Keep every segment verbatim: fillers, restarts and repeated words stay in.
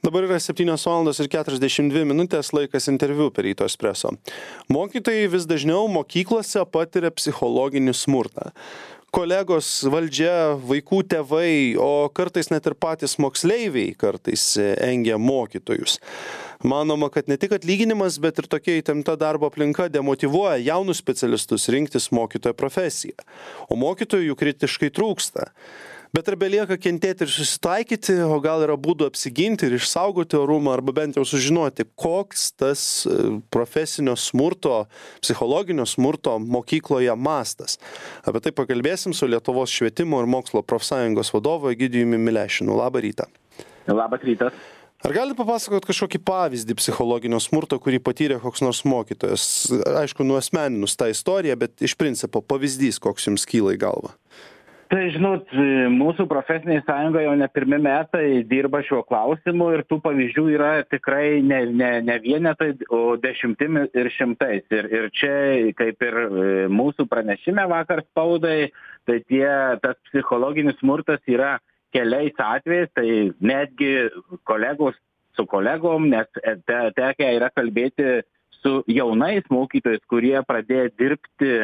Dabar yra septynios valandos ir keturiasdešimt dvi minutės, laikas interviu per Ryto Espresso. Mokytojai vis dažniau mokyklose patiria psichologinį smurtą. Kolegos, valdžia, vaikų tėvai, o kartais net ir patys moksleiviai kartais engia mokytojus. Manoma, kad ne tik atlyginimas, bet ir tokia įtempta darbo aplinka demotyvuoja jaunus specialistus rinktis mokytojo profesiją. O mokytojų kritiškai trūksta. Bet ar belieka kentėti ir susitaikyti, o gal yra būdų apsiginti ir išsaugoti orumą, arba bent jau sužinoti, koks tas profesinio smurto, psichologinio smurto mokykloje mastas. Apie tai pakalbėsim su Lietuvos švietimo ir mokslo profsąjungos vadovu Egidijumi Milešinu. Labą rytą. Labas rytas. Ar galite papasakoti kažkokį pavyzdį psichologinio smurto, kurį patyrė koks nors mokytojas? Aišku, nuasmeninus tą istoriją, bet iš principo pavyzdys, koks jums kyla į galvą. Tai, žinot, mūsų profesinė sąjunga jau ne pirmi metai dirba šiuo klausimu ir tų pavyzdžių yra tikrai ne, ne, ne vienetai, o dešimtimis ir šimtais. Ir, ir čia, kaip ir mūsų pranešime vakar spaudai, tai tie, tas psichologinis smurtas yra keliais atvejais, tai netgi kolegos su kolegom, nes te, tekę yra kalbėti su jaunais mokytojais, kurie pradėjo dirbti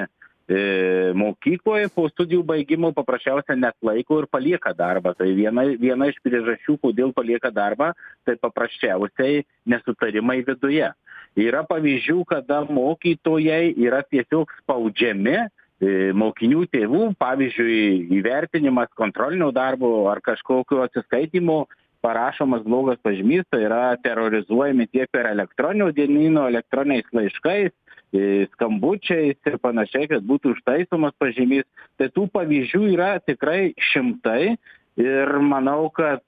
mokykloje po studijų baigimo paprasčiausiai net laiko ir palieka darbą. Tai viena, viena iš priežasčių, kodėl palieka darbą, tai paprasčiausiai nesutarimai viduje. Yra pavyzdžių, kada mokytojai yra tiesiog spaudžiami mokinių tėvų, pavyzdžiui, įvertinimas kontrolinio darbo ar kažkokio atsiskaitimo, parašomas blogas pažymys, tai yra terorizuojami tiek per elektroninio dienyno, elektroniniais laiškais, skambučiais ir panašiai, kad būtų užtaisomas pažymys. Tai tų pavyzdžių yra tikrai šimtai ir manau, kad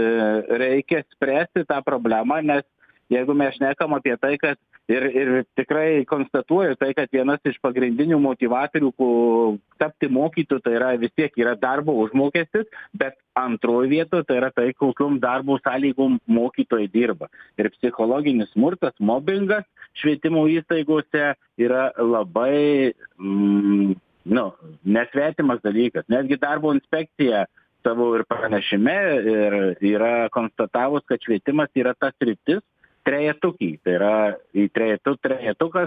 reikia spręsti tą problemą, nes jeigu mes šnekam apie tai, kad ir, ir tikrai konstatuoju tai, kad vienas iš pagrindinių motyvatorių tapti mokytoju, tai yra vis tiek yra darbo užmokestis, bet antroji vietoje tai yra tai, kokiom darbo sąlygom mokytojai dirba. Ir psichologinis smurtas, mobbingas švietimo įstaigose yra labai mm, nu, nesvetimas dalykas. Netgi darbo inspekcija savo ir pranešime ir yra konstatavus, kad švietimas yra tas sritis, trejetukį. Tai yra į trejetu, trejetukas,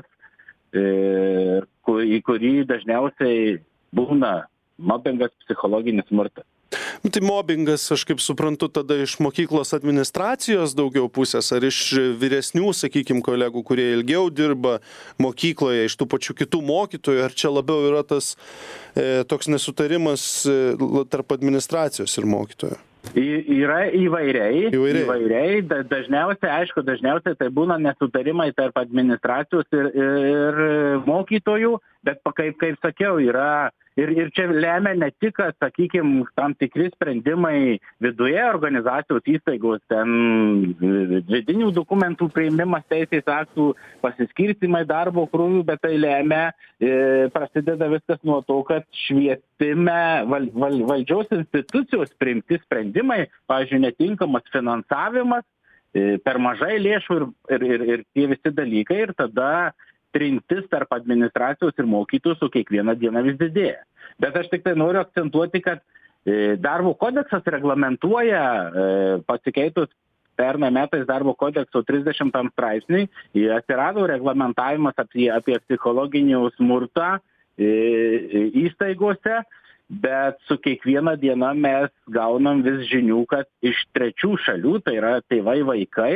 e, į kurį dažniausiai būna mobbingas, psichologinis smurtas. Tai mobbingas, aš kaip suprantu, tada iš mokyklos administracijos daugiau pusės, ar iš vyresnių, sakykime, kolegų, kurie ilgiau dirba mokykloje, iš tų pačių kitų mokytojų, ar čia labiau yra tas e, toks nesutarimas e, tarp administracijos ir mokytojų? Yra įvairiai, įvairiai. įvairiai. Dažniausiai, aišku, dažniausiai tai būna nesutarimai tarp administracijos ir, ir mokytojų, bet kaip, kaip sakiau, yra ir, ir čia lemia ne tik, sakykime, tam tikri sprendimai viduje organizacijos įstaigos, ten vidinių dokumentų priėmimas, teisės aktų, pasiskirstimai darbo krūvių, bet tai lemia, e, prasideda viskas nuo to, kad švietime val, val, valdžios institucijos priimti sprendimai, pavyzdžiui, netinkamas finansavimas, e, per mažai lėšų ir, ir, ir, ir tie visi dalykai, ir tada trintis tarp administracijos ir mokytojų su kiekviena diena vis didėja. Bet aš tik tai noriu akcentuoti, kad e, darbo kodeksas reglamentuoja, e, pasikeitus pernai metais darbo kodekso trisdešimtam straipsniui, atsirado reglamentavimas apie, apie psichologinį smurtą e, įstaigose, bet su kiekviena diena mes gaunam vis žinių, kad iš trečių šalių, tai yra tėvai vaikai,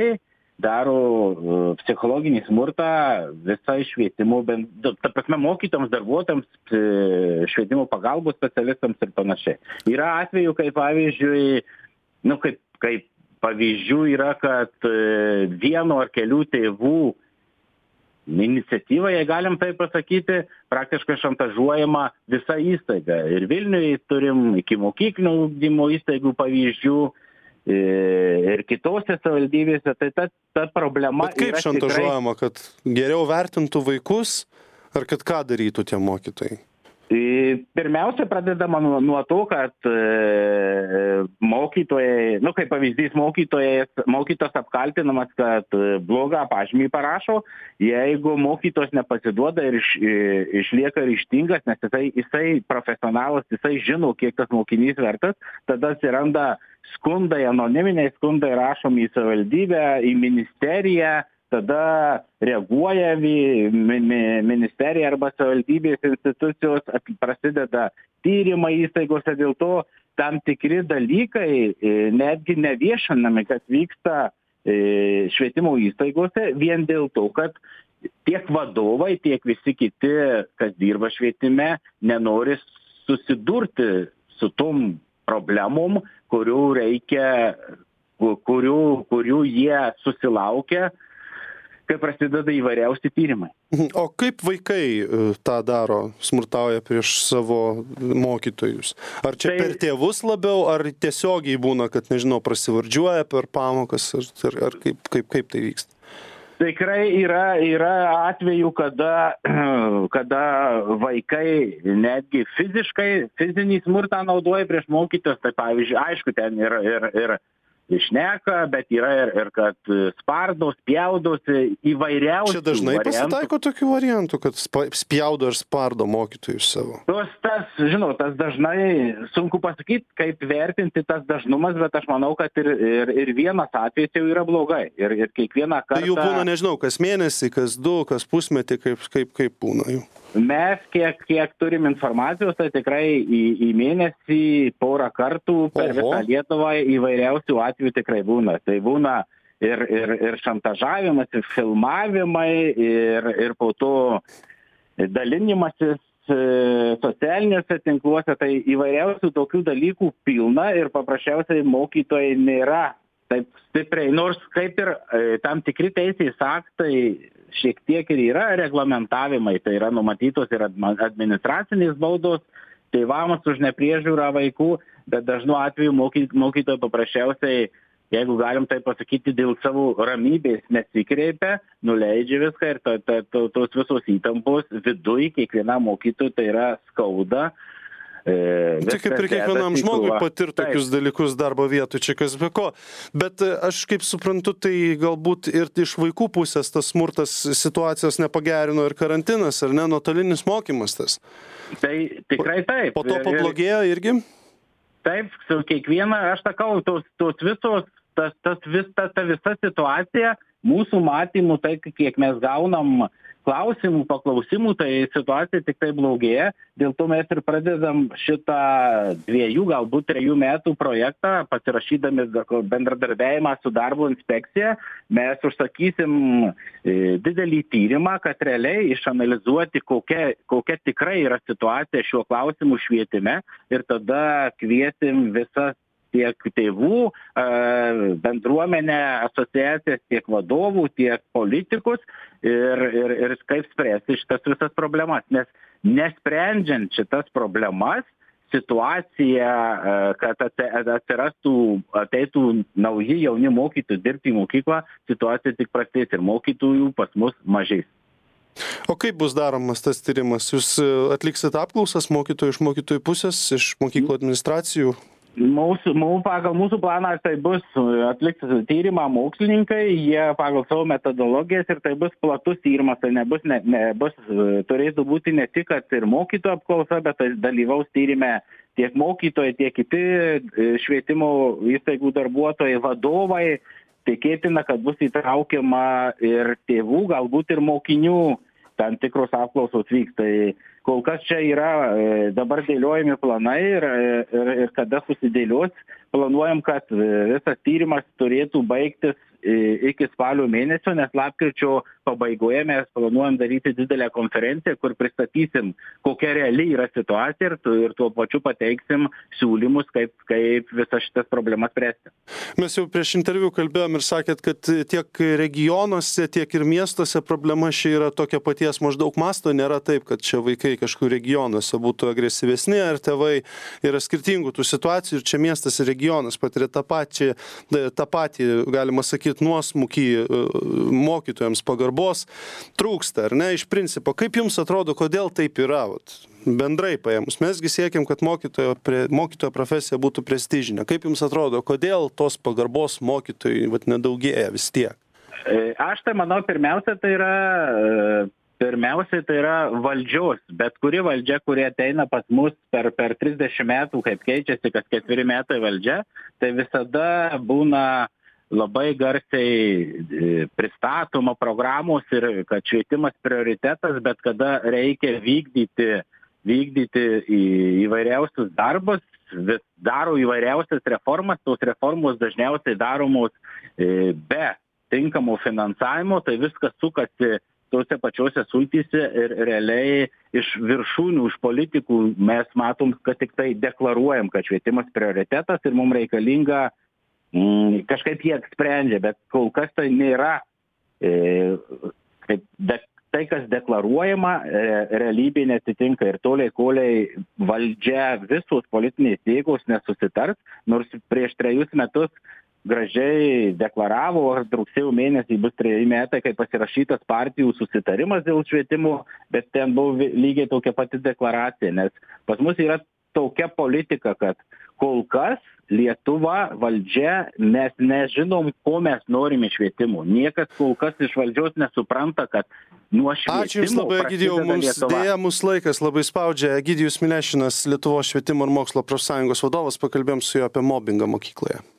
daro psichologinį smurtą visai švietimo, ta prasme, mokytojams, darbuotojams, švietimo pagalbos specialistams ir panašiai. Yra atvejų, kaip pavyzdžiui, nu, kaip, kaip pavyzdžių yra, kad vieno ar kelių tėvų iniciatyva, jei galim tai pasakyti, praktiškai šantažuojama visa įstaiga. Ir Vilniuje turim iki mokyklinio ugdymo įstaigų pavyzdžių, ir kitose savivaldybėse, tai ta, ta problema Bet kaip yra šantažuojama, tikrai... kad geriau vertintų vaikus, ar kad ką darytų tie mokytojai? Pirmiausia, pradedama nuo, nuo to, kad e, mokytojai, nu kaip pavyzdys, mokytojas, mokytojas apkaltinamas, kad blogą pažymį parašo, jeigu mokytojas nepasiduoda ir iš, išlieka ryžtingas, nes jisai, jisai profesionalas, jisai žino, kiek tas mokinys vertas, tada atsiranda skundai, anoniminiai skundai rašomi į savivaldybę, į ministeriją, tada reaguoja ministerija arba savivaldybės institucijos, prasideda tyrimai įstaigose, dėl to tam tikri dalykai netgi neviešinami, kas vyksta švietimo įstaigose, vien dėl to, kad tiek vadovai, tiek visi kiti, kas dirba švietime, nenori susidurti su tom problemom, kurių reikia, kurių, kurių jie susilaukia, kai prasideda įvairiausi tyrimai. O kaip vaikai tą daro, smurtauja prieš savo mokytojus? Ar čia tai per tėvus labiau, ar tiesiogiai būna, kad, nežinau, prasivardžiuoja per pamokas, ar, ar kaip, kaip, kaip tai vyksta? Tikrai yra, yra atvejų, kada, kada vaikai netgi fiziškai, fizinį smurtą naudoja prieš mokytojus, tai pavyzdžiui, aišku, ten yra ir, ir šneka, bet yra ir, ir kad spardos, spjaudosi, įvairiausių Čia dažnai variantų. Pasitaiko tokių variantų, kad spjaudo ir spardo mokytojus savo? Tos, tas, žinau, tas dažnai, sunku pasakyti, kaip vertinti tas dažnumas, bet aš manau, kad ir, ir, ir vienas atvejis jau yra blogai. Ir, ir kiekvieną kartą... Tai jų būna, nežinau, kas mėnesį, kas du, kas pusmetį, kaip, kaip, kaip būna jų? Mes, kiek, kiek turim informacijos, tai tikrai į, į mėnesį porą kartų per Oho. visą Lietuvą įvairiausių atvejų tikrai būna. Tai būna ir, ir, ir šantažavimas, ir filmavimai, ir, ir po to dalinimasis socialiniuose tinkluose, tai įvairiausių tokių dalykų pilna ir paprasčiausiai mokytojai nėra taip stipriai, nors kaip ir tam tikri teisės aktai šiek tiek ir yra reglamentavimai, tai yra numatytos ir administracinės baudos tėvams už nepriežiūrą vaikų, bet dažnu atveju mokytojai paprasčiausiai, jeigu galim tai pasakyti, dėl savo ramybės nesikreipia, nuleidžia viską ir to, to, to, tos visos įtampos viduj kiekvienam mokytojui tai yra skauda. E, tai kaip ir kiekvienam žmogui patirti tokius dalykus darbo vietų, čia kas be ko. Bet aš kaip suprantu, tai galbūt ir iš vaikų pusės tas smurtas situacijos nepagerino ir karantinas, ar ne, nuotolinis mokymas tas? Tai tikrai taip. Po to pablogėjo irgi? Taip, su kiekviena, aš sakau, tos, tos visos, tas, tas vis, ta, ta visa situacija, mūsų matymų, tai kiek mes gaunam klausimų, paklausimų, tai situacija tik tai blogėja. Dėl to mes ir pradedam šitą dviejų, galbūt trejų metų projektą, pasirašydami bendradarbiavimą su darbo inspekcija. Mes užsakysim didelį tyrimą, kad realiai išanalizuoti, kokia, kokia tikrai yra situacija šiuo klausimu švietime ir tada kviesim visas tiek tėvų, bendruomenę, asociacijas, tiek vadovų, tiek politikus ir, ir, ir kaip spręsti šitas visas problemas. Nes nesprendžiant šitas problemas, situacija, kad atsirastų, ateitų nauji jauni mokytojai dirbti į mokyklą, situacija tik prastės ir mokytojų pas mus mažės. O kaip bus daromas tas tyrimas? Jūs atliksit apklausas mokytojų iš mokytojų pusės, iš mokyklų administracijų? Mūsų, mūsų, pagal mūsų planą tai bus atlikti tyrimą mokslininkai, jie pagal savo metodologijas ir tai bus platus tyrimas, tai nebus, ne, nebus, turėtų būti ne tik, kad ir mokytojų apklausa, bet tai dalyvaus tyrime tiek mokytojai, tiek kiti švietimo įstaigų darbuotojai, vadovai, tikėtina, kad bus įtraukiama ir tėvų, galbūt ir mokinių tam tikros apklausos vyks. Tai kol kas čia yra dabar dėliojami planai ir, ir, ir kada susidėlios, planuojam, kad visas tyrimas turėtų baigtis iki spalio mėnesio, nes lapkričio pabaigoje mes planuojam daryti didelę konferenciją, kur pristatysim, kokia reali yra situacija ir, ir tuo pačiu pateiksim siūlymus, kaip, kaip visas šitas problemas spręsti. Mes jau prieš interviu kalbėjom ir sakėt, kad tiek regionuose, tiek ir miestuose problema šia yra tokia paties maždaug masto, nėra taip, kad čia vaikai kažkur regionuose būtų agresyvesni, ar tėvai yra skirtingų tų situacijų ir čia miestas ir regionas patiria tą patį, tą patį galima sakyti, matyt nuosmukį mokytojams pagarbos trūksta, ar ne, iš principo. Kaip jums atrodo, kodėl taip yra? Vat, bendrai paėmus. Mesgi siekiam, kad mokytojo, mokytojo profesija būtų prestižinė. Kaip jums atrodo, kodėl tos pagarbos mokytojai vat, nedaugėja vis tiek? Aš tai manau, pirmiausia, tai yra, pirmiausia, tai yra valdžios, bet kuri valdžia, kurie ateina pas mus per, per trisdešimt metų, kaip keičiasi, kas ketveri metai valdžia, tai visada būna labai garsiai pristatoma programos ir kad švietimas prioritetas, bet kada reikia vykdyti, vykdyti į, įvairiausius darbus, vis daro įvairiausias reformas, tos reformos dažniausiai daromos be tinkamo finansavimo, tai viskas sukasi tose pačiose sultyse ir realiai iš viršūnių, iš politikų mes matom, kad tik tai deklaruojam, kad švietimas prioritetas ir mums reikalinga mm, kažkaip jie sprendžia, bet kol kas tai nėra e, kaip de, tai, kas deklaruojama, e, realybė netitinka ir toliai, koliai valdžia visos politinės jėgos nesusitars, nors prieš trejus metus gražiai deklaravo, rugsėjo mėnesį bus treji metai, kai pasirašytas partijų susitarimas dėl švietimo, bet ten buvo lygiai tokia pati deklaracija, nes pas mus yra tokia politika, kad kol kas Lietuva, valdžia, mes nežinom, ko mes norime švietimo. Niekas kol kas iš valdžios nesupranta, kad nuo švietimo... Ačiū Jums labai, Egidijau, mums dėja, mūsų laikas labai spaudžia. Egidijus Milešinas, Lietuvos švietimo ir mokslo profsąjungos vadovas, pakalbėjom su juo apie mobbingą mokykloje.